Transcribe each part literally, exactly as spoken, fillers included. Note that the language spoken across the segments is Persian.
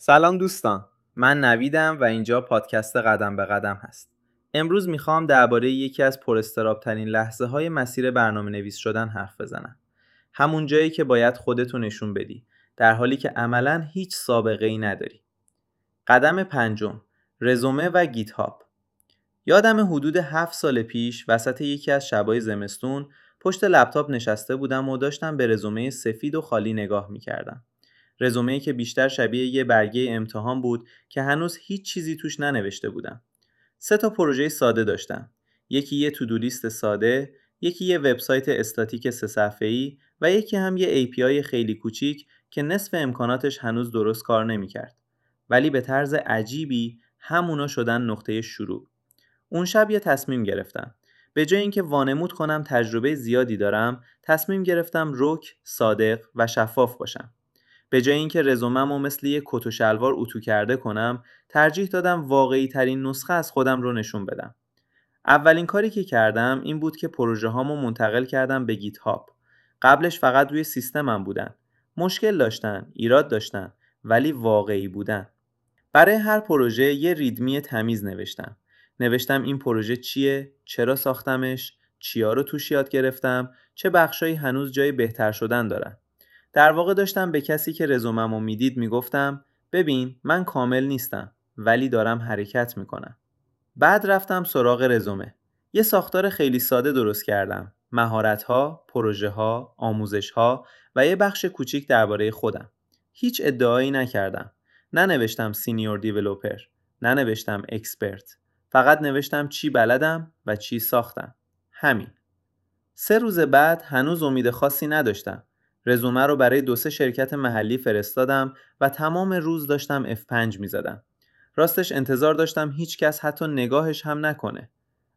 سلام دوستان، من نویدم و اینجا پادکست قدم به قدم هست. امروز میخوام درباره یکی از پر اضطراب ترین لحظه های مسیر برنامه نویس شدن حرف بزنم. همون جایی که باید خودتو نشون بدی، در حالی که عملاً هیچ سابقه ای نداری. قدم پنجم، رزومه و گیت هاب. یادم حدود هفت سال پیش وسط یکی از شبای زمستون پشت لپتاپ نشسته بودم و داشتم به رزومه سفید و خالی نگاه میکردم. رزومه‌ای که بیشتر شبیه یه برگه امتحان بود که هنوز هیچ چیزی توش ننوشته بودم. سه تا پروژه ساده داشتم. یکی یه تودو لیست ساده، یکی یه وبسایت استاتیک سه صفحه‌ای و یکی هم یه ای پی آی خیلی کوچیک که نصف امکاناتش هنوز درست کار نمی‌کرد. ولی به طرز عجیبی همونا شدن نقطه شروع. اون شب یه تصمیم گرفتم. به جای اینکه وانمود کنم تجربه زیادی دارم، تصمیم گرفتم رک، صادق و شفاف باشم. به جای اینکه رزومه‌مو مثل یه کت و شلوار اتو کرده کنم، ترجیح دادم واقعی ترین نسخه از خودم رو نشون بدم. اولین کاری که کردم این بود که پروژه هامو منتقل کردم به گیت هاب. قبلش فقط روی سیستمم بودن. مشکل داشتن، ایراد داشتن، ولی واقعی بودن. برای هر پروژه یه ریدمی تمیز نوشتم. نوشتم این پروژه چیه، چرا ساختمش، چیا رو توش یاد گرفتم، چه بخشایی هنوز جای بهتر شدن دارن. در واقع داشتم به کسی که رزوممو میدید میگفتم ببین من کامل نیستم ولی دارم حرکت میکنم. بعد رفتم سراغ رزومه. یه ساختار خیلی ساده درست کردم. مهارت‌ها، پروژه‌ها، آموزش‌ها و یه بخش کوچیک درباره خودم. هیچ ادعایی نکردم. ننوشتم سینیور دیولوپر، ننوشتم اکسپرت. فقط نوشتم چی بلدم و چی ساختم. همین. سه روز بعد هنوز امید خاصی نداشتم. رزومه رو برای دو سه شرکت محلی فرستادم و تمام روز داشتم اف پنج میزدم. راستش انتظار داشتم هیچ کس حتی نگاهش هم نکنه.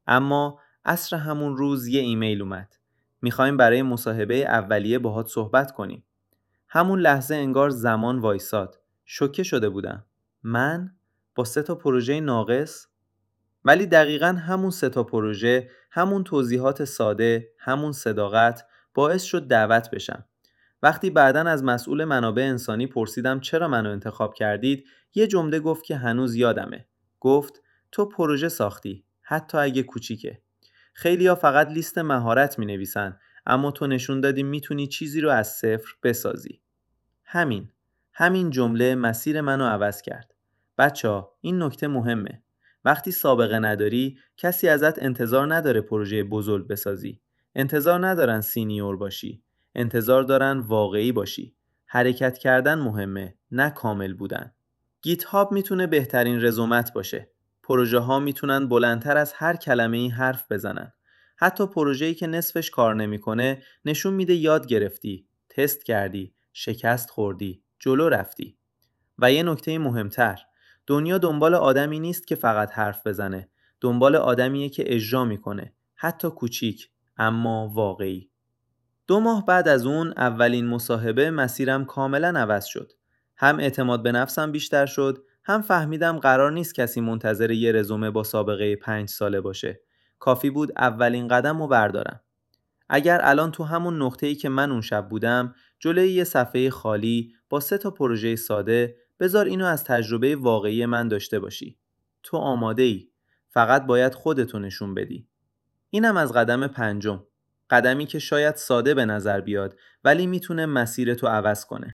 اما عصر همون روز یه ایمیل اومد. میخوایم برای مصاحبه اولیه باهات صحبت کنیم. همون لحظه انگار زمان وایساد. شوکه شده بودم. من با سه تا پروژه ناقص؟ ولی دقیقاً همون سه تا پروژه، همون توضیحات ساده، همون صداقت باعث شد دعوت بشم. وقتی بعداً از مسئول منابع انسانی پرسیدم چرا منو انتخاب کردید، یه جمله گفت که هنوز یادمه. گفت تو پروژه ساختی، حتی اگه کوچیکه. خیلی‌ها فقط لیست مهارت می‌نویسن، اما تو نشون دادی میتونی چیزی رو از صفر بسازی. همین، همین جمله مسیر منو عوض کرد. بچه‌ها، این نکته مهمه. وقتی سابقه نداری، کسی ازت انتظار نداره پروژه بزرگ بسازی. انتظار ندارن سینیور باشی. انتظار دارن واقعی باشی. حرکت کردن مهمه، نه کامل بودن. گیت هاب میتونه بهترین رزومت باشه. پروژه ها میتونن بلندتر از هر کلمه ای حرف بزنن. حتی پروژه‌ای که نصفش کار نمیکنه نشون میده یاد گرفتی، تست کردی، شکست خوردی، جلو رفتی. و یه نکته مهمتر، دنیا دنبال آدمی نیست که فقط حرف بزنه. دنبال آدمیه که اجرا میکنه، حتی کوچیک اما واقعی. دو ماه بعد از اون اولین مصاحبه مسیرم کاملا عوض شد. هم اعتماد به نفسم بیشتر شد، هم فهمیدم قرار نیست کسی منتظر یه رزومه با سابقه پنج ساله باشه. کافی بود اولین قدم رو بردارم. اگر الان تو همون نقطه‌ای که من اون شب بودم، جلوی یه صفحه خالی با سه تا پروژه ساده، بذار اینو از تجربه واقعی من داشته باشی. تو آماده‌ای. فقط باید خودتو نشون بدی. اینم از قدم پنجم. قدمی که شاید ساده به نظر بیاد ولی میتونه مسیرتو عوض کنه.